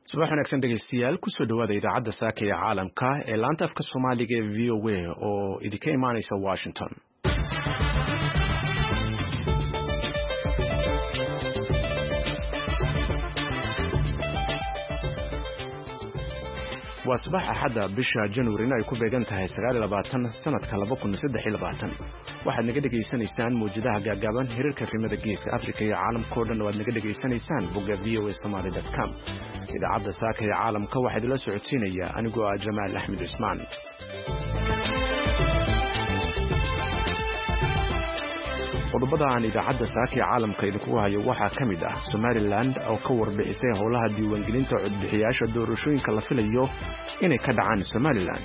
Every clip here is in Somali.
subax wanaagsan dhegeystayaal kusoo dhawaada idaacadda saaka ee caalamka ee laanta afka Soomaaliga ee VOA oo idinka imaanaysa Washington. waa subax axada bisha January ay ku beegan tahay 29 sanadka 2023 waxaad naga dhageysanaysaan muujadaha gaagaaban hirarka rimada geeska Afrika iyo caalamka oo dhan waad naga dhageysanaysaan bogga voasomali.com. idaacadda saaka ee caalamka waxaad la socodsiinaya anigoo ah Jamaal Axmed Usmaan. qodobada aan idaacadda saaka ee caalamka idinku hayo waxaa ka mid ah Somaliland oo ka warbixisay howlaha diiwaangelinta codbixiyaasha doorashooyinka la filayo inay ka dhacaan Somaliland.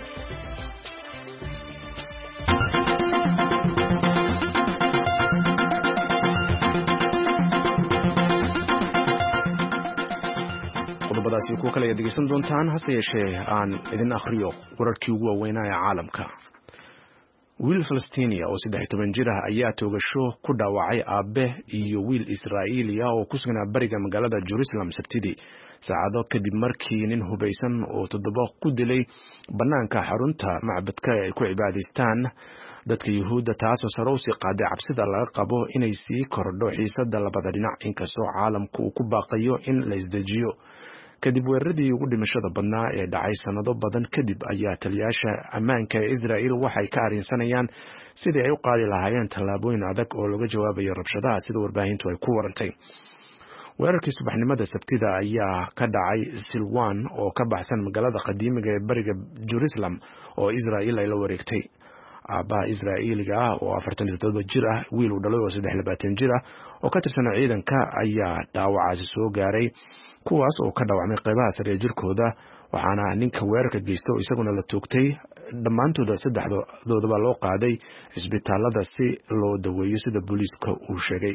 qodobadaasi ku kala dhegeysan doontaan hase yeeshee aan idin akhriyo wararkii ugu waaweynaa ee caalamka. wiil Falastiiniya oo 13 jir ah ayaa toogasho ku dhaawacay aabe iyo wiil Israa'iili ah oo ku sugnaa bariga magaalada Jerusalem Sabtidii saacado kadib markii nin hubeysan oo toddoba ku dilay banaanka xarunta macbadka ay ku cibaadaystaan dadka Yuhuudda taasoo sare u sii qaaday cabsida laga qabo inay sii kordho xiisadda labada dhinac inkastoo caalamku uu ku baaqayo in la isdejiyo. kadib weeraradii ugu dhimashada badnaa ee dhacay sanado badan kadib ayaa taliyaasha ammaanka ee Israa'iil waxay ka arrinsanayaan sidii ay u qaadi lahaayeen tallaabooyin adag oo laga jawaabayo rabshadaha sida warbaahintu ay ku warantay. weerarkii subaxnimada Sabtida ayaa ka dhacay Silwan oo ka baxsan magaalada qadiimiga ee bariga Jerusalem oo Israa'iil ay la wareegtay. aabaha Israa'iiliga ah oo 47 jir ah wiil u dhalay oo 23 jir ah oo ka tirsan ciidanka ayaa dhaawacaasi soo gaaray kuwaas oo ka dhaawacmay qaybaha sare jirkooda waxaana ninka weerarka geystay isaguna la toogtay. dhammaantooda saddexdoodaba loo qaaday isbitaalada si loo daweeyo sida booliiska uu sheegay.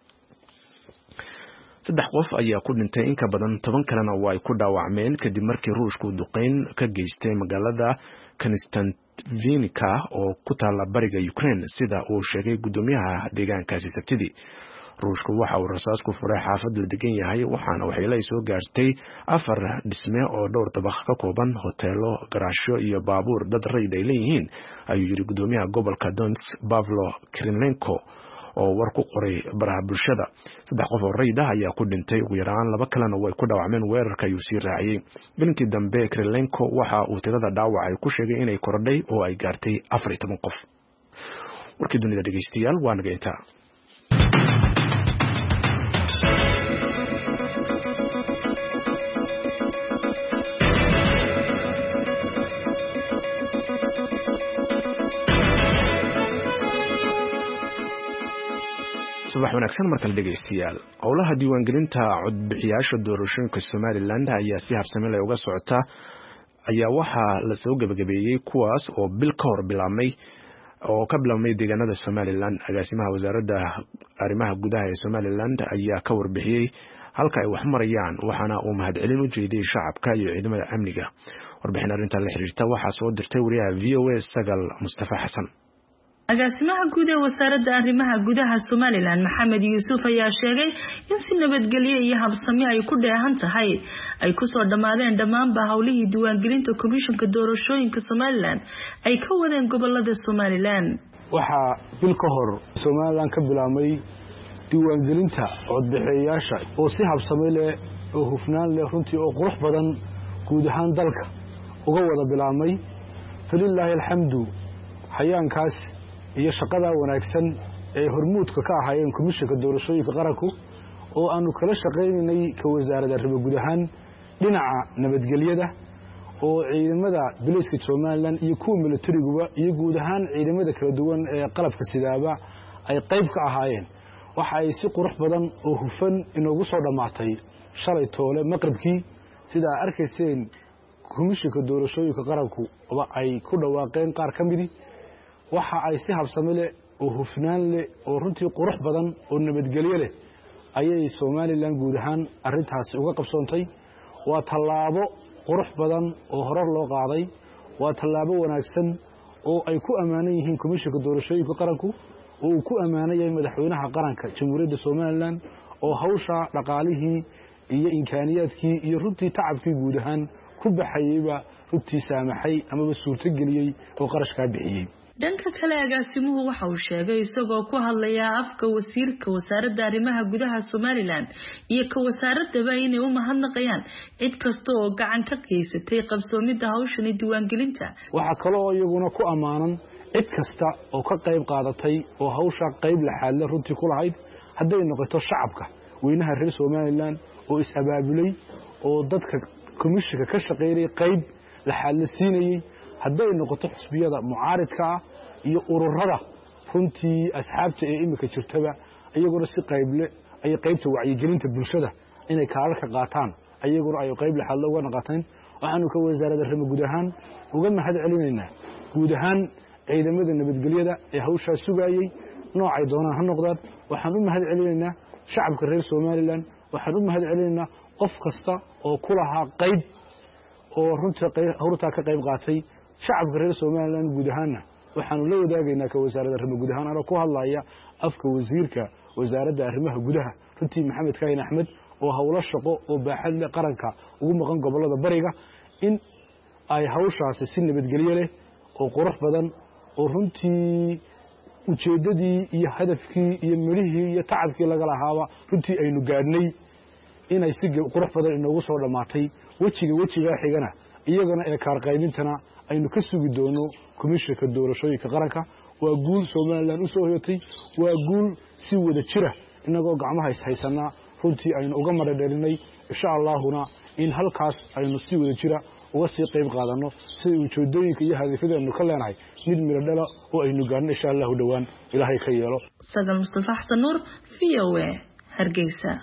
3 qof ayaa ku dhintay in ka badan 10 kalena oo ay ku dhaawacmeen kadib markii Ruushku duqeyn ka geystay magaalada Konstantinovka oo ku taala bariga Ukraine sida uu sheegay gudoomiyaha deegaankaasi Sabtidii. Ruushku waxa uu rasaas ku furay xaafad la degan yahay waxaana waxay soo gaartay 4 dhisme oo dhowr dabaq ka kooban hoteelo, garaashyo iyo baabuur dad rayid ay leeyihiin ayuu yiri gudoomiyaha gobolka Donetsk Pavlo Kirilenko oo war ku qoray baraha bulshada. 3 qof oo rayid ah ayaa ku dhintay ugu yaraan 2 kalena way ku dhaawacmeen weerarka ayuu sii raaciyay. bilinkii dambe Kirilenko waxa uu tirada dhaawacay ku sheegay inay kordhay oo ay gaartay 14 qof. warkii dunida dhageystayaal waa naga intaa. subax wanaagsan markale dhegeystayaal. howlaha diiwaangelinta codbixiyaasha doorashooyinka Somaliland ayaa si habsami leh uga socota ayaa waxaa la soo gabagabeeyay kuwaas oo bil ka hor ka bilaabmay deegaanada Somaliland. agaasimaha wasaaradda arrimaha gudaha ee Somaliland ayaa ka warbixiyay halka ay wax marayaan waxaana uu mahadcelin u jeediyay shacabka iyo ciidamada amniga. warbixin arrintan la xiriirta waxaa soo dirtay wariyaha VOA Sagal Mustafa Xasan. agaasimaha guud ee wasaaradda arrimaha gudaha Somaliland Maxamed Yuusuf ayaa sheegay in si nabadgelyo iyo habsami ay ku dheehan tahay ay ku soo dhamaadeen dhammaanba howlihii diiwaangelinta komishanka doorashooyinka Somaliland ay ka wadeen gobolada Somaliland. waxaa bil ka hor Somaliland ka bilaabmay diiwaangelinta codbixiyaasha oo si habsami leh oo hufnaan leh runtii oo qurux badan guud ahaan dalka uga wada bilaabmay. falillahi alxamdu hayaankaas iyo shaqada wanaagsan ee hormuudka ka ahaayeen komishanka doorashooyinka qaranku oo aanu kala shaqeynay ka wasaaradda arrimaha gudaha dhinaca nabadgelyada oo ciidamada booliiska Somaliland iyo kuwa militariga iyo guud ahaan ciidamada kala duwan ee qalabka sidaaba ay qayb ka ahaayeen. waxa ay si qurux badan oo hufan inoogu soo dhamaatay shalay toole maqribkii sida arkayseen komishanka doorashooyinka qaranku oo ay ku dhawaaqeen qaar ka mid waxa ay si habsami leh oo hufnaan leh oo runtii qurux badan oo nabadgelyo leh ayay Somaliland guud ahaan arintaasi uga qabsoontay. waa tallaabo qurux badan oo horar loo qaaday. waa tallaabo wanaagsan oo ay ku amaanan yihiin komishanka doorashooyinka qaranku oo uu ku amaanayay madaxweynaha qaranka Jamhuuriyadda Somaliland oo hawsha dhaqaalihii iyo imkaaniyaadkii iyo runtii tacabkii guud ahaan ku baxayeyba runtii saamaxay amaba suurtageliyey oo qarashkaa bixiyey. dhanka kale agaasimuhu waxa uu sheegay isagoo ku hadlaya afka wasiirka wasaaradda arrimaha gudaha Somaliland iyo ka wasaaradaba inay u mahadnaqayaan cid kasta oo gacan ka geysatay qabsoomida hawshan diiwaangelinta. waxa kale oo iyaguna ku amaanan cid kasta oo ka qayb qaadatay oo hawsha qayb la xaalad runtii ku lahayd hadday noqoto shacabka weynaha reer Somaliland oo is abaabulay oo dadka komishiga ka shaqeeyay qayb la xaalasiinayay hadday noqoto xisbiyada mucaaridka iyo ururada runtii asxaabta ee imika jirtaba iyaguna si qayble ay qaybta wacyigelinta bulshada inay kaalarka qaataan iyaguna ay qayb la xal uga naqateen waxaanu ka wasaaradda arrimaha gudaha uga mahad celinaynaa guud ahaan ciidamada nabadgelyada ee hawsha sugayay noocay doonaan ha noqdaan waxaan u mahad celinaynaa shacabka reer Somaliland waxaan u mahad celinaynaa qof kasta oo ku lahaa qayb oo runtii hawrta ka qayb qaatay shacabka reer Somaliland guud ahaan waxaanu la wadaagaynaa ka wasaaradda arrimaha gudaha ana ku hadlaya afka wasiirka wasaaradda arrimaha gudaha runtii Maxamed Kaahin Axmed oo hawlo shaqo oo baaxad leh qaranka ugu maqan gobolada bariga in ay hawshaasi si nabadgelyo leh oo qurux badan oo runtii ujeedadii iyo hadafkii iyo mirihii iyo tacabkii laga lahaaba runtii aynu gaadhnay inay si qurux badan inoogu soo dhamaatay wajiga xigana iyagana ee kaar qaybintana aynu ka sugi doono komishanka doorashooyinka qaranka waa guul Somaliland u soo hoyatay waa guul si wada jira inagoo gacmaha haysanaa runtii aynu uga maradhelinay insha Allahuna in halkaas aynu si wada jira uga sii qayb qaadano si ujeedooyinka iyo hadafyada ka leenahay mid miradhala oo aynu gaarno insha Allah dhawaan Ilaahay ka yeelo. Sagal Mustafa Xasan Nuur VOA Hargeysa.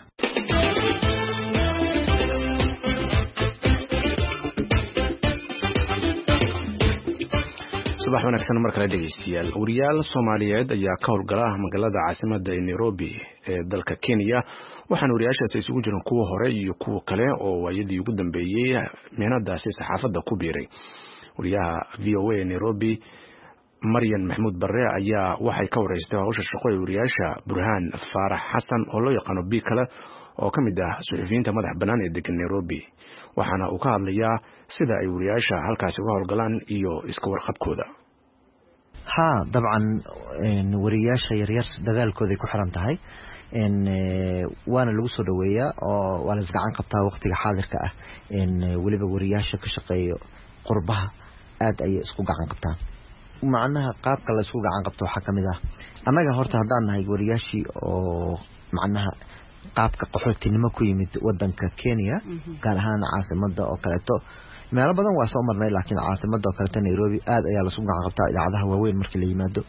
subax wanaagsan mar kale dhageystayaal wariyaal Soomaaliyeed ayaa ka howlgala magaalada caasimadda Nairobi ee dalka Kenya waxaana wariyaashaasi isugu jiraan kuwa hore iyo kuwa kale oo waayadii ugu dambeeyay mehnadaasi saxaafadda ku biiray wariyaha VOA Nairobi Maryan Maxmuud Barre ayaa waxay ka wareystay hawsha shaqo ee wariyaasha Burhaan Faarax Xasan oo loo yaqaan Bikala oo ka mid ah suxufiyiinta madax bannaan ee degan Nairobi waxaana uu ka hadlayaa sida ay wariyaasha halkaasi uga howlgalaan iyo iska warqabkooda. dabcan wariyaasha yaryar dadaalkooda ku xiran tahay waana lagu soo dhaweeyaa oo waa la isgacan qabtaa waqtiga xaadirka ah waliba wariyaasha ka shaqeeyo qurbaha aad ay isku gacan qabtaan macnaha qaabka la isku gacan qabto waxa kamid ah annaga horta hadaan nahay wariyaashii oo macnaha qaabka qaxootinimo ku yimid wadanka Kenya gaar ahaan caasimadda oo kaleeto meelo badan waa soo marnay laakiin caasimadda oo kaleeto Nairobi aad ayaa la isku gacan qabtaa idaacadaha waaweyn markii la yimaado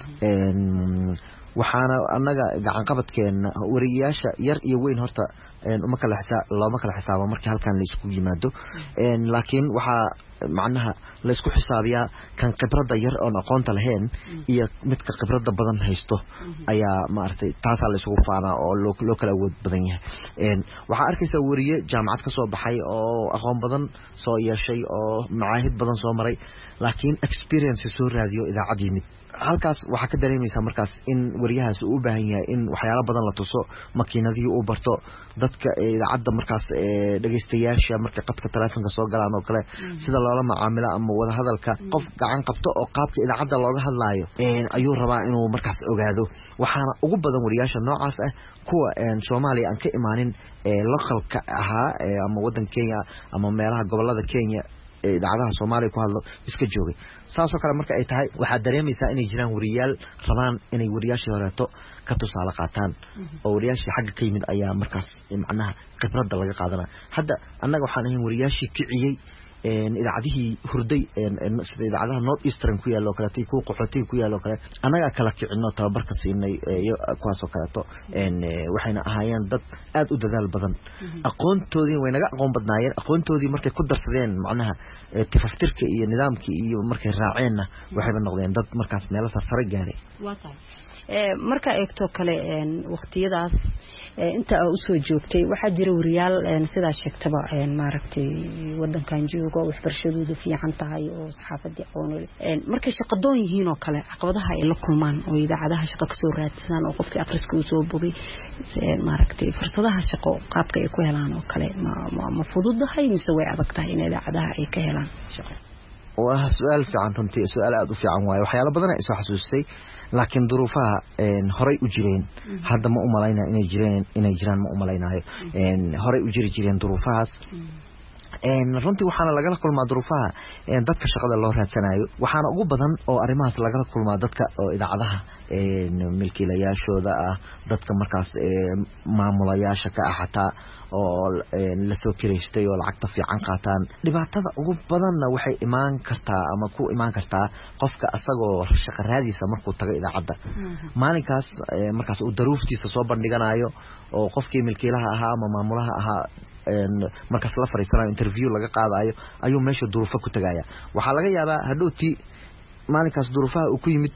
waxaana annaga gacan qabadkeena wariyaasha yar iyo weyn horta uma kala xisaabo markii halkan la isku yimaado laakiin waxa macnaha la isku xisaabiyaa kan khibrada yar oo aqoonta lahayn iyo midka khibrada badan haysto ayaa maartay taas la isku faana oo loo kala awood badan yahay waxa arkaysa wariye jaamacad ka soo baxay oo aqoon badan soo yeeshay oo macaahid badan soo maray laakiin experience soo raadiyo idaacad yimid halkaas waxa ka dareemaysa markaas in wariyahaas uu u baahan yahay in waxyaalo badan la tuso makiinadii uu barto dadka idaacadda markaas dhageystayaasha marka qadka telefoonka soo galaan oo kale sida loola macaamilo ama wada hadalka qof gacan qabto oo qaabka idaacadda looga hadlaayo ayuu rabaa inuu markaas ogaado waxaana ugu badan wariyaasha noocaas ah kuwa Soomaaliya aan ka imaanin localka ahaa ama wadan Kenya ama meelaha gobolada Kenya idaacadaha Soomaaliya ku hadlo iska joogay saasoo kale marka ay tahay waxa dareemaysaa inay jiraan wariyaal rabaan inay wariyaasha horeeto ka tusaale qaataan oo wariyaasha xagga ka yimid ayaa markaas macnaha khibrada laga qaadanaa hadda annaga waxaan ahayn wariyaashii kiciyay idaacadihii hurday sida idaacadaha North Eastern ku yaalo kale ku qaxootiga ku yaalo kale annaga kala kicino tababarka siinay kuwaas oo kale waxayna ahaayeen dad aad u dadaal badan aqoontoodii way naga aqoon badnaayeen aqoontoodii markay ku darsadeen macnaha tifaftirka iyo nidaamkii iyo markay raaceenna waxay noqdeen dad markaas meel sare gaaray marka eegto kale waqtiyadaas inta uu soo joogtay waxa jira wariyaal sida sheegtaba maaragtay wadankan joogo waxbarashadoodu fiican tahay oo saxaafadii aqoon markay shaqadoon yihiin oo kale caqabadaha ay la kulmaan oo idaacadaha shaqo ka soo raadsadaan oo qofkii akhriska uu soo bogay maaragtay fursadaha shaqo qaabka ay ku helaan oo kale ma fududahay mise way adag tahay in idaacadaha ay ka helaan shaqo waa su'aal fiican runtii su'aal aad u fiican waaye waxyaalo badan ay soo xasuustay laakiin duruufaha horay u jireen hadda ma u malaynaa inay jiraan ma u malaynayo horay u jireen duruufahaas runtii waxaana lagala kulmaa duruufaha dadka shaqada loo raadsanayo waxaana ugu badan oo arrimahaas lagala kulmaa dadka oo idaacadaha milkiilayaashooda ah dadka markaas maamulayaasha ka ah xataa oo la soo kireystay oo lacagta fiican qaataan dhibaatada ugu badanna waxay imaan kartaa ama ku imaan kartaa qofka asagoo shaqo raadiisa markuu tago idaacadda maalinkaas markaas uu daruuftiisa soo bandhiganayo oo qofkii milkiilaha ahaa ama maamulaha ahaa markaas la fariisanayo interview laga qaadayo ayuu meesha duruufo ku tagaya waxaa laga yaabaa hadhowtii maalinkaas duruufaha uu ku yimid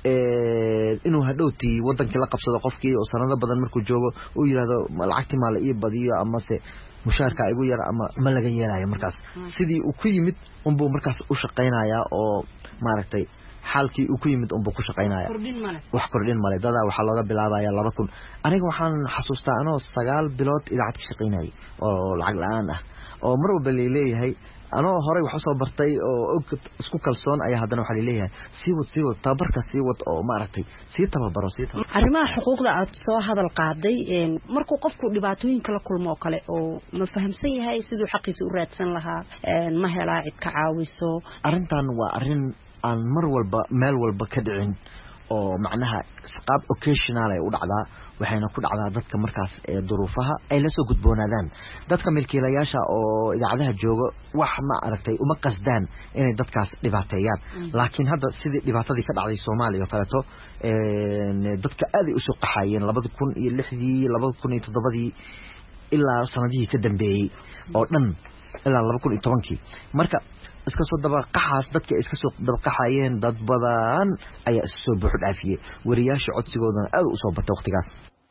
inuu hadhowtii wadankii la qabsado qofkii oo sanado badan markuu joogo uu yiraahdo lacagtii ma la ii badiyo ama se mushaarka igu yar ama ma laga yeelayo markaas sidii uu ku yimid unbuu markaas u shaqeynaya oo maaragtay xalkii uu ku yimid unbuu ku shaqeynaya wax kordhin male dada waxa looga bilaabaya 2000 aniga waxaan xasuustaa anoo 9 bilood idaacad ka shaqeynayay oo lacag la'aan ah oo mar walba leeyahay anoo horay wax soo bartay oo isku kalsoon ayaa haddana waxa leeyahay sii wad tabarka sii wad oo maaragtay sii tababaro arrimaha xuquuqda aad soo hadal qaaday markuu qofku dhibaatooyin kala kulmo kale oo ma fahamsan yahay sidoo xaqiisa u raadsan lahaa ma helaa cid ka caawiso arrintan waa arrin aan mar walba meel walba ka dhicin oo macnaha qaab occasional ay u dhacdaa waxayna ku dhacdaa dadka markaas duruufaha ay la soo gudboonaadaan dadka milkiilayaasha oo idaacadaha jooga wax ma aragtay uma qasdaan inay dadkaas dhibaateeyaan laakiin hadda sidii dhibaatadii ka dhacday Soomaaliya farato dadka aad ay u soo qaxayeen 2006 2007 ilaa sanadihii ka dambeeyay oo dhan ilaa 2010 marka iska soo daba qaxaas dadka iska soo daba qaxayeen dad badan ayaa iska soo buux dhaafiyay wariyaasha codsigoodan aad u soo batay waqtigaas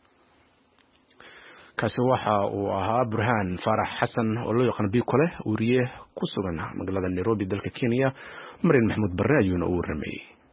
kaasi waxa uu ahaa Burhaan Farax Xasan oo loo yaqaan Bikole wariye ku sugan magaalada Nairobi dalka Kenya Marin Maxamuud Barre ayuuna u warramay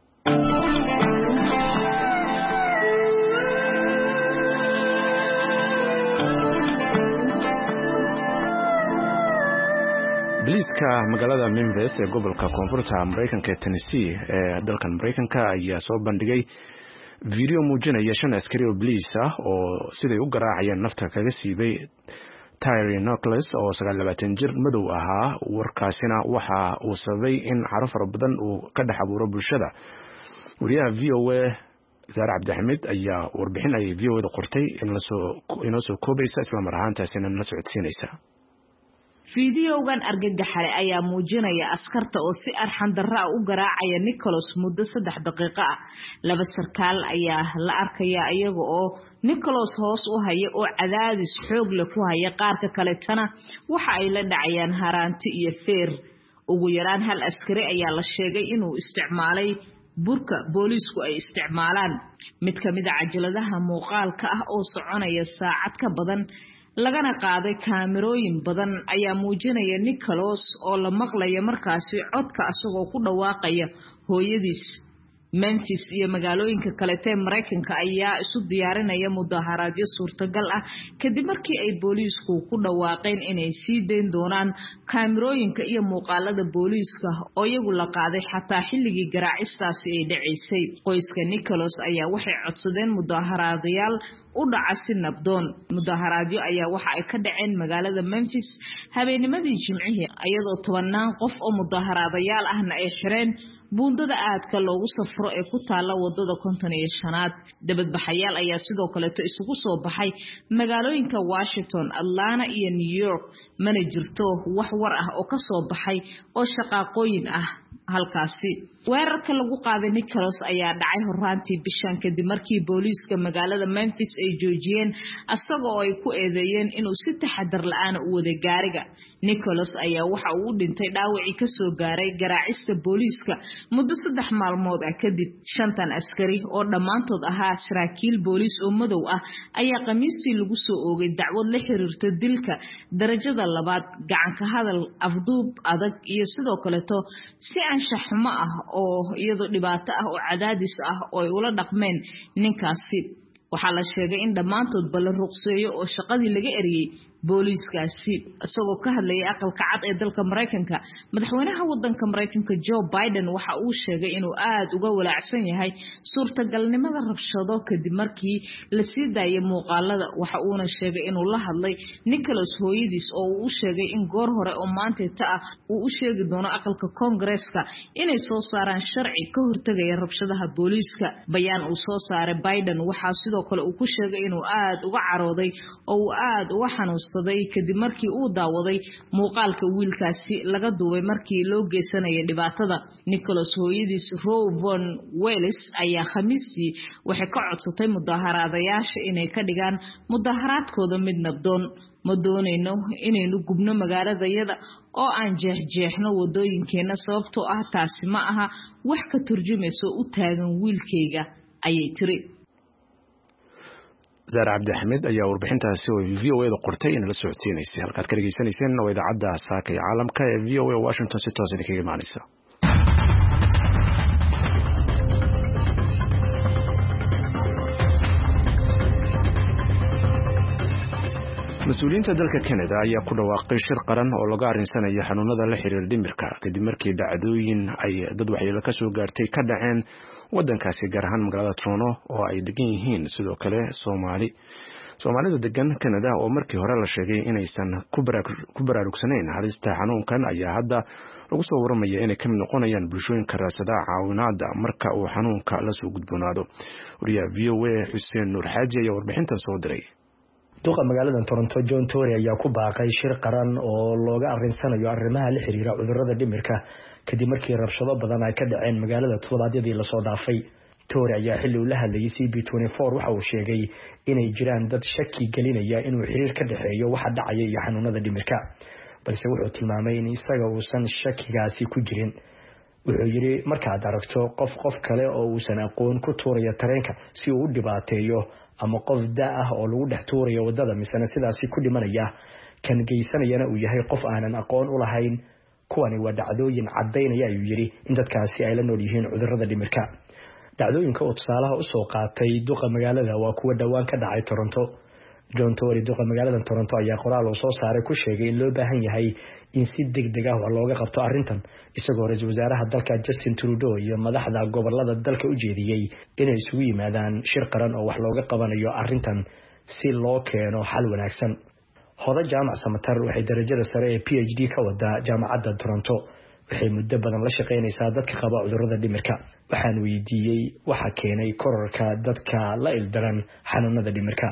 Booliiska magaalada Memphis ee gobolka koonfurta Mareykanka ee Tennessee ee dalkan Mareykanka ayaa soo bandhigay video muujinaya 5 askari oo booliis ah oo siday u garaacayeen nafta kaga siibay Tyree Nicholas oo 29 jir madow ahaa warkaasina waxa uu sababay in caraf badan uu ka dhex abuuro bulshada wariyaha VOA Zara Abdixamid ayaa warbixinayay VOA-da qortay in la soo koobaysa isla mar ahaantaasina la socodsiinaysa fiidiyowgan argagaxay ayaa muujinaya askarta oo si arxan darro ah u garaacaya Nicholas muddo 3 daqiiqo ah laba sarkaal ayaa la arkaya iyaga oo Nicholas hoos u haya oo cadaadis xoog leh ku haya qaarka kale tana waxa ay la dhacayaan haraanti iyo feer ugu yaraan hal askari ayaa la sheegay inuu isticmaalay burka booliisku ay isticmaalaan mid kamid ah cajaladaha muuqaalka ah oo soconaya saacad ka badan lagana qaaday kaamirooyin badan ayaa muujinaya Nicholas oo la maqlayo markaasi codka asagoo ku dhawaaqaya hooyadiis Memphis iyo magaalooyinka kale ee Mareykanka ayaa isu diyaarinaya mudaharaadyo suurtagal ah kadib markii ay booliisku ku dhawaaqeen inay sii deyn doonaan kaamirooyinka iyo muuqaalada booliiska oo iyagu la qaaday xataa xilligii garaacistaasi ay dhaceysay qoyska Nicholas ayaa waxay codsadeen mudaharaadayaal u dhaca si nabdoon mudaharaadyo ayaa waxa ay ka dhaceen magaalada Memphis habeennimadii Jimcihii iyadoo 10 qof oo mudaharaadayaal ahna ay xireen buundada aadka loogu safro ee ku taala wadada 55aad dabadbaxayaal ayaa sidoo kale isugu soo baxay magaalooyinka Washington, Atlanta iyo New York mana jirto wax war ah oo ka soo baxay oo shaqaaqooyin ah halkaasi. weerarka lagu qaaday Nicholas ayaa dhacay horaantii bishan kadib markii booliiska magaalada Memphis ay joojiyeen asagoo ay ku eedeeyeen inuu si taxadar la'aan u waday gaariga. Nicholas ayaa waxa uu dhintay dhaawacii ka soo gaaray garaacista booliiska muddo 3 maalmood kadib. 5 askari oo dhamaantood ahaa saraakiil booliis oo madow ah ayaa Khamiistii lagu soo oogay dacwad la xiriirta dilka darajada 2, gacan ka hadal, afduub adag iyo sidoo kale si anshax xumo ah oo iyadoo dhibaato ah oo cadaadis ah oo ay ula dhaqmeen ninkaasi. Waxaa la sheegay in dhamaantood bal ruqseeyo oo shaqadii laga eriyay booliiskaasi. Isagoo ka hadlayay aqalka cad ee dalka Mareykanka, madaxweynaha wadanka Mareykanka Joe Biden waxa uu sheegay inuu aad uga walaacsan yahay suurtagalnimada rabshado kadib markii la sii daayay muuqaalada. Waxa uuna sheegay inuu la hadlay Nicholas hooyadiis oo uu sheegay in goor hore oo maanta ah uu u sheegi doono aqalka Congress-ka inay soo saaraan sharci ka hortagaya rabshadaha booliiska. Bayaan uu soo saaray Biden waxa sidoo kale uu ku sheegay inuu aad uga carooday oo uu aad uga xanuunsaday kadib markii uu daawaday muuqaalka wiilkaasi laga duubay markii loo geysanayay dhibaatada. Nicholas hooyadiis Roe Von Wells ayaa Khamiistii waxay ka codsatay mudaharaadayaasha inay ka dhigaan mudaharaadkooda mid nabdoon. Ma doonayno inaynu gubno magaaladayada oo aan jeexjeexno wadooyinkeena sababtoo ah taasi ma aha wax ka turjumayso u taagan wiilkayga ayay tiri. Zara Abdi Ahmed ayaa warbixintaasi oo VOA-da qortay in la socodsiinaysay. halkaad ka dhageysanayseen waa idaacadda Saaka ee Caalamka ee VOA Washington si toos ah kaga imaanaysa. Mas'uuliyiinta dalka Canada ayaa ku dhawaaqay shir qaran oo laga arinsanayo xanuunada la xiriira dhimirka kadib markii dhacdooyin ay dad waxyeello ka soo gaartay ka dhaceen wadankaasi gaar ahaan magaalada Toronto oo ay degan yihiin sidoo kale Soomaalida degan Canada oo markii hore la sheegay inaysan ku baraarugsanayn halista xanuunkan ayaa hadda lagu soo waramaya inay ka mid noqonayaan bulshooyinka raasada caawinaada marka uu xanuunka la soo gudboonaado. Wariyaha VOA Xuseen Nuur Xaaji ayaa warbixintan soo diray. duqa magaalada Toronto John Tory ayaa ku baaqay shir qaran oo looga arinsanayo arrimaha la xiriira cudurrada dhimirka kadib markii rabshado badan ay ka dhaceen magaalada todobaadyadii la soo dhaafay. Tory ayaa xilli uu la hadlayay CB24 waxa uu sheegay inay jiraan dad shaki gelinaya inuu xiriir ka dhaxeeyo waxa dhacaya iyo xanuunada dhimirka, balse wuxuu tilmaamay in isaga uusan shakigaasi ku jirin. Wuxuu yiri markaad aragto qof kale oo uusan aqoon ku tuuraya tareenka si uu u dhibaateeyo ama qof daa oo lagu dhex tuurayo wadada misana sidaasi ku dhimanaya kan geysanayana uu yahay qof aanan aqoon u lahayn, kuwani waa dhacdooyin cadeynaya ayuu yiri in dadkaasi ay la nool yihiin cudurrada dhimirka. dhacdooyinka oo tusaalaha u soo qaatay duqa magaalada waa kuwa dhawaan ka dhacay Toronto. John Tory duqa magaalada Toronto ayaa qoraal oo soo saaray ku sheegay in loo baahan yahay in si degdeg ah looga qabto arrintan, isagoo ra'iisul wasaaraha dalka Justin Trudeau iyo madaxda gobolada dalka u jeediyay inay isugu yimaadaan shir qaran oo wax looga qabanayo arrintan si loo keeno xal wanaagsan. Hoda Jaamac Samatar waxay darajada sare ee PhD ka wada jaamacadda Toronto. Waxay muddo badan la shaqeynaysaa dadka qaba cudurrada dhimirka. Waxaan weydiiyay waxa keenay kororka dadka la ildaran xanuunada dhimirka.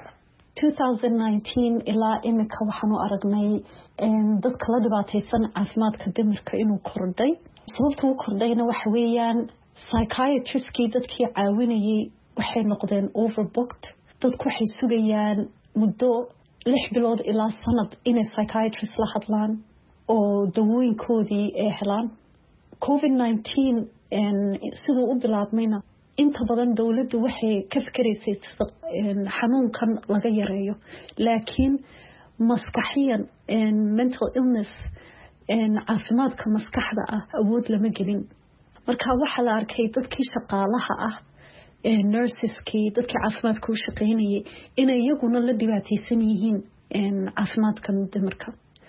2019 ilaa imika waxaan u aragnay dadka la dhibaataysan caafimaadka dhimirka inuu kordhay. Sababta uu kordhayna waxa weeyaan psychiatrist-kii dadkii caawinayay waxay noqdeen overbooked. Dadku waxay sugayaan muddo 6 bilood ilaa sanad inay psychiatrist la hadlaan oo dawooyinkoodii ay helaan. COVID-19 siduu u bilaabmayna inta badan dawladdu waxay ka fikiraysay xanuunkan laga yareeyo, laakiin maskaxiyan mental illness caafimaadka maskaxda ah awood lama gelin. marka waxaa la arkay dadkii shaqaalaha ah nurseskii dadkii caafimaadka u shaqeynayay inay iyaguna la dhibaataysan yihiin caafimaadkan dhimirka.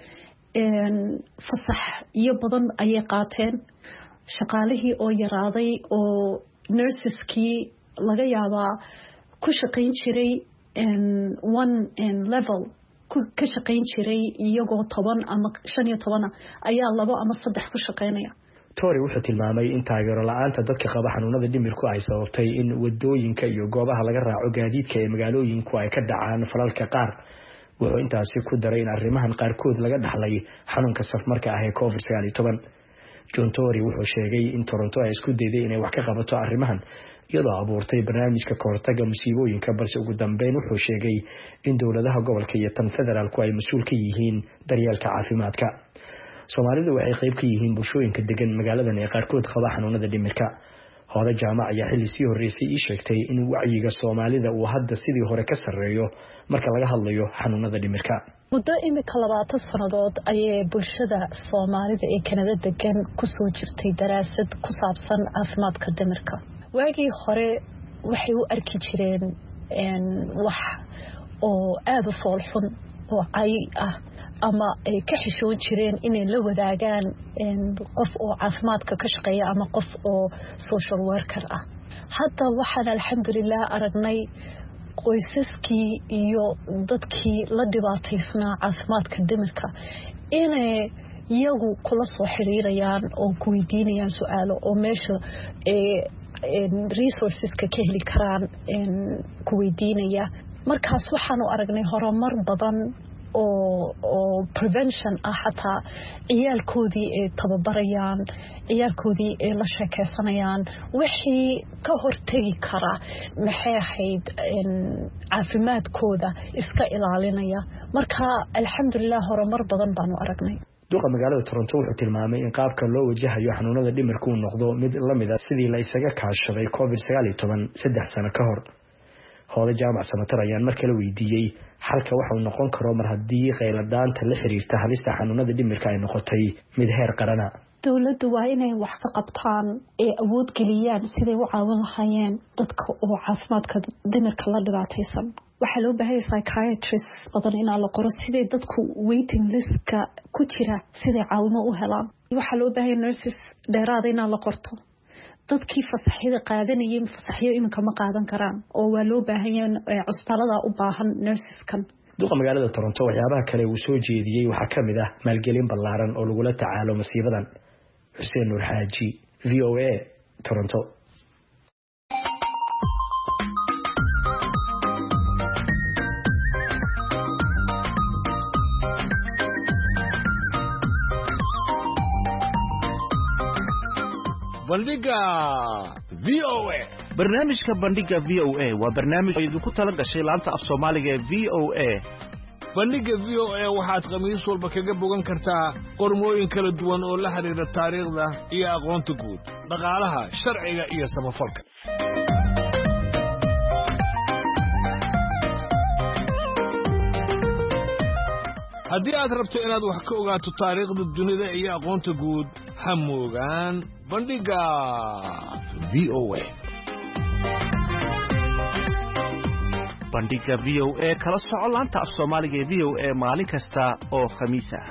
fasax iyo badan ayay qaateen, shaqaalihii oo yaraaday oo nurseskii laga yaabaa ku shaqayn jiray one level ka shaqayn jiray iyagoo 10 ama 15 ayaa 2 ama 3 ku shaqaynaya. Tory wuxuu tilmaamay in taageero la'aanta dadka qaba xanuunada dhimirku ay sababtay in wadooyinka iyo goobaha laga raaco gaadiidka ee magaalooyinku ay ka dhacaan falalka qaar. Wuxuu intaasi ku daray in arrimahan qaarkood laga dhaxlay xanuunka safmarka ah ee COVID-19. John Tory wuxuu sheegay in Toronto ay isku dayday inay wax ka qabato arrimahan iyadoo abuurtay barnaamijka kahortaga musiibooyinka balse ugu dambeyn wuxuu sheegay in dowladaha gobolka iyo tan federaalku ay mas'uul ka yihiin daryeelka caafimaadka. Soomaalidu waxay qayb ka yihiin bulshooyinka degan magaaladan ee qaarkood qaba xanuunada dhimirka. Hooda jaamac ayaa xilli sii horeysay ii sheegtay in wacyiga Soomaalida uu hadda sidii hore ka sareeyo marka laga hadlayo xanuunada dhimirka. muddo imika 20 sanadood ayay bulshada Soomaalida ee Kanada degan ku soo jirtay daraasad ku saabsan caafimaadka dhimirka. waagii hore waxay u arki jireen wax oo aad u foolxun oo ay ah ama ay ka xishoon jireen inay la wadaagaan qof oo caafimaadka ka shaqeeya ama qof oo social worker ah. hadda waxaan alxamdulillah aragnay qoysaskii iyo dadkii la dhibaataysnaa caafimaadka dhimirka inay iyagu kula soo xiriirayaan oo ku weydiinayaan su'aalo oo meesha resourceska ka heli karaan ku weydiinaya. markaas waxaan u aragnay horumar badan oo prevention ah xataa ciyaalkoodii ay tababarayaan ciyaalkoodii ay la sheekeysanayaan wixii ka hortagi kara maxay ahayd caafimaadkooda iska ilaalinaya. marka alxamdulillah horumar badan baan u aragnay. duqa magaalada Toronto wuxuu tilmaamay in qaabka loo wajahayo xanuunada dhimirka uu noqdo mid la mid ah sidii la isaga kaashaday COVID-19 3 sano ka hor. Hooda jaamac Samatar ayaan mar kale weydiiyay xalka waxa uu noqon karo mar haddii qayladaanta la xiriirta halista xanuunada dhimirka ay noqotay mid heer qarana. dawladdu waa inay wax ka qabtaan ee awood geliyaan sidii u caawin lahaayeen dadka oo caafimaadka dhimirka la dhibaataysan. waxaa loo baahan yahay psychiatrist badan in la qoro sidii dadku waiting listka ku jira sidii caawimo u helaan. waxaa loo baahan yahay nurses dheeraad in la qorto. dadkii fasaxyada qaadanayay fasaxyo iminka ma qaadan karaan oo waa loo baahan yahay cusbaalada u baahan nurseskan. duqa magaalada Toronto waxyaabaha kale uu soo jeediyay waxaa kamid ah maalgelin ballaaran oo lagu la tacaalo masiibadan. Xuseen Nuur Xaaji, VOA, Toronto. bandhiga VOA. barnaamijka bandhiga VOA waa barnaamij idinku tala gashay laanta af Soomaaliga ee VOA. bandhiga VOA waxaad khamiis walba kaga bogan kartaa qormooyin kala duwan oo la xiriira taariikhda iyo aqoonta guud, dhaqaalaha, sharciga iyo samafalka. haddii aad rabto inaad wax ka ogaato taariikhda dunida iyo aqoonta guud, ha moogaan bandhiga VOA. bandhiga VOA kala soco laanta af Soomaaliga ee VOA maalin kasta oo khamiis ah.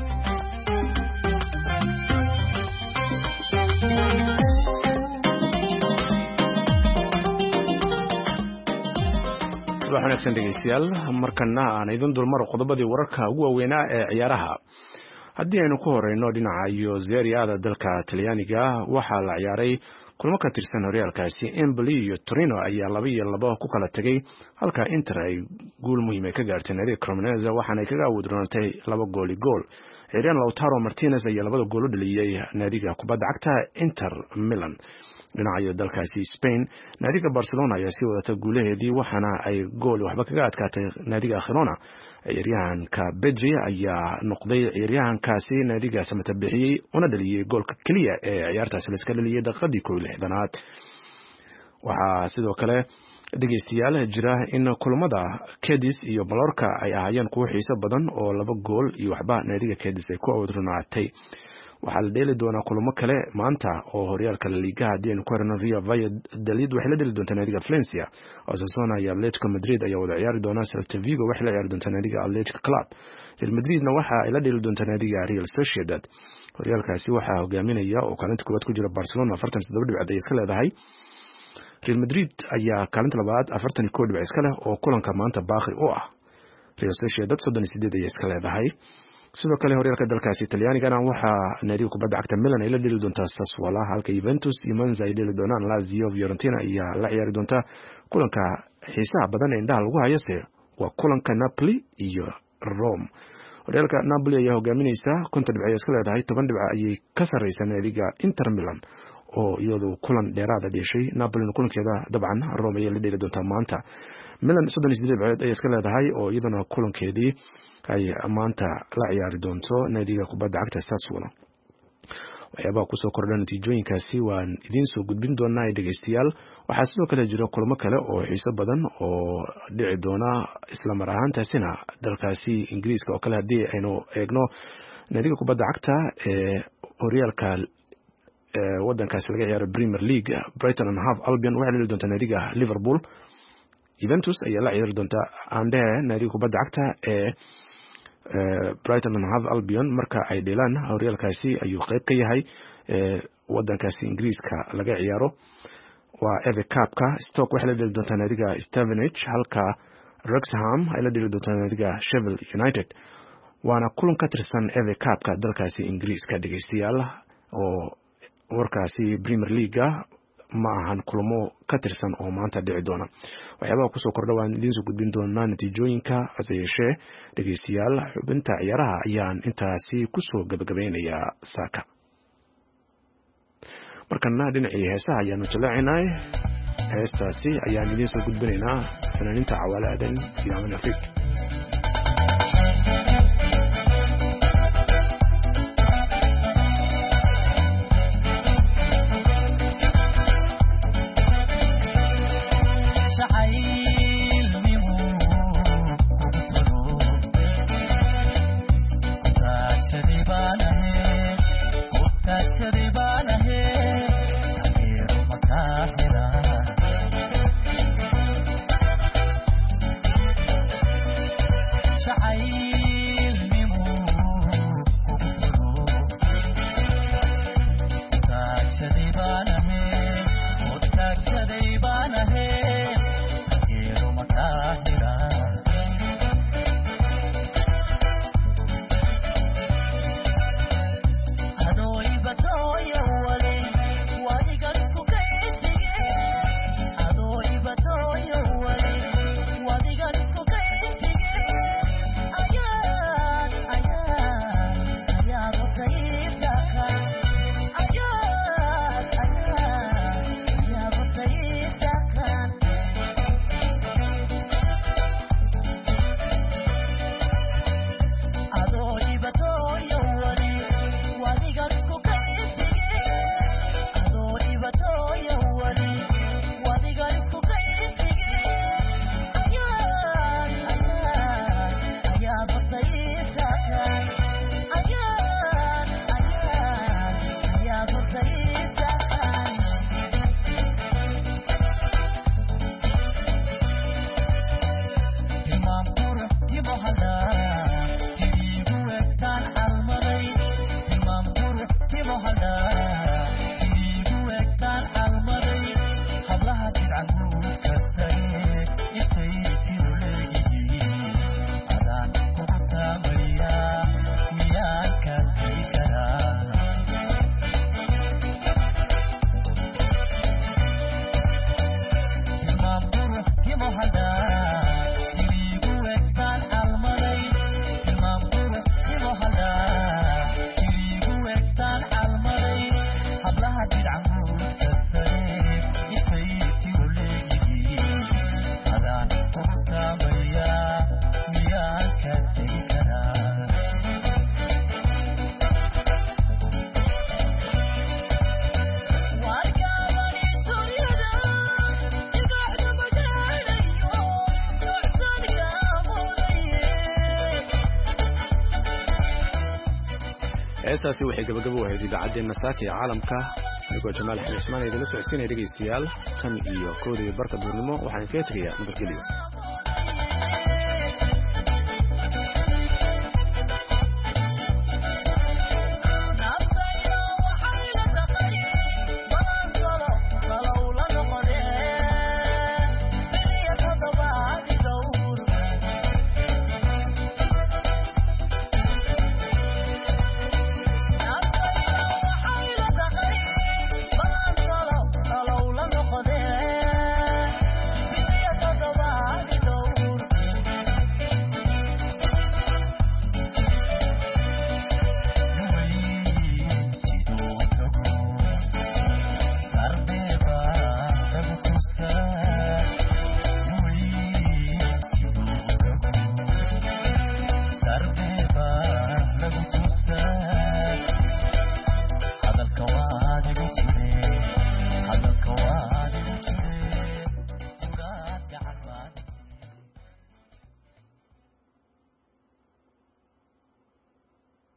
wanaagsan dhegeystayaal, markana aan idin dulmaro qodobadii wararka ugu waaweynaa ee ciyaaraha. haddii aynu ku horeyno dhinaca iyo Serie A dalka Talyaaniga, waxaa la ciyaaray kulmo ka tirsan horyaalkaasi. Empoli iyo Torino ayaa 2-2 ku kala tagay, halka Inter ay guul muhiim ka gaartay naadiga Cremonese waxaana ay kaga awoodroonatay 2-gool. Ciyaaryahan Lautaro Martinez ayaa 2 gool u dhaliyay naadiga kubadda cagta Inter Milan. dhinaca dalkaasi Spain, naadiga Barcelona ayaa sii wadata guulaheedii waxaana ay gool waxba kaga adkaatay naadiga Girona. ciyaaryahanka Pedri ayaa noqday ciyaaryahankaasi naadiga samata bixiyay una dhaliyay goolka kaliya ee ciyaartaasi la iska dhaliyay daqiiqadii 16aad. waxaa sidoo kale dhegeystayaal jira in kulamada Cadiz iyo Mallorca ay ahaayeen kuwo xiiso badan oo 2 gool iyo waxba naadiga Cadiz ay ku awoodronaatay. waxaa la dheeli doonaa kulamo kale maanta oo horyaalka La Liga haddii aynu ku herno Real Valladolid waxay la dheeli doontaa naadiga Valencia. Osasuna iyo Atletico Madrid ayaa wada ciyaari doona. Celta Vigo waxay la ciyaari doontaa naadiga Athletic Club. Real Madridna waxa ay la dheeli doontaa naadiga Real Sociedad. horyaalkaasi waxaa hogaaminaya oo kaalinta koowaad ku jira Barcelona 47 dhibcood ay iska leedahay. Real Madrid ayaa kaalinta labaad 41 dhibcood iska leh oo kulanka maanta baaqi u ah. Real Sociedad 38 ay iska leedahay. sidoo kale horyaalka dalkaasi Talyaanigana waxaa naadiga kubadda cagta Milan ay la dheeli doontaa Sassuolo, halka Juventus iyo Monza ay dheeli doonaan. Lazio Fiorentina ayaa la ciyaari doontaa. kulanka xiisaha badan ee indhaha lagu hayase waa kulanka Napoli iyo Rome. horyaalka Napoli ayaa hogaaminaysa 50 dhibcood iska leedahay 10 dhibcood ayay ka sareysaa naadiga Inter Milan oo iyadu kulan dheeraad ah dhashay. Napoli kulankeeda dabcan Rome ayaa la dheeli doontaa maanta. Milan 38 dhibcood ayay iska leedahay oo iyaduna kulankeedii ay maanta la ciyaari doonto naadiga kubadda cagta Sassuolo. waxyaabaha kusoo kordha natiijooyinkaasi waan idiin soo gudbin doonaa dhegeystayaal. waxaa sidoo kale jira kulamo kale oo xiiso badan oo dhici doona isla mar ahaantaasina dalkaasi Ingiriiska oo kale haddii aynu eegno naadiga kubadda cagta ee horyaalka wadankaasi laga ciyaaro Premier League, Brighton and Hove Albion waxay la doontaa naadiga Liverpool. Juventus ayaa la ciyaari doonta Ande naadiga kubadda cagta ee Brighton and Hove Albion marka ay dheelaan horyaalkaasi ayuu qayb ka yahay wadankaasi Ingiriiska laga ciyaaro. waa FA Cup-ka. Stoke waxay la dheli doontaa naadiga Stevenage halka Wrexham ay la dheli doontaa naadiga Sheffield United. waana kulan ka tirsan FA Cup-ka dalkaasi Ingiriiska dhegeystayaal oo warkaasi Premier League ma ahan kulamo ka tirsan oo maanta dhici doona. waxyaabaha kusoo kordha waan idiin soo gudbin doonaa natiijooyinka hase yeeshee dhegeystayaal xubinta ciyaaraha ayaan intaasi kusoo gabagabeynayaa saaka. markana dhinacii heesaha ayaanu jaleecinay. heestaasi ayaan idiin soo gudbinaynaa fanaaniinta Cawaale Aadan iyo Amin Afrika. heestaasi waxay gabagabo u ahayd idaacaddeenna saaka ee caalamka. anigoo Jamaal Xamed Ismaan idinla soo codsiinaya dhegeystayaal tan iyo 1:00 barka duurnimo waxaan kaga tegayaa nabadgelyo.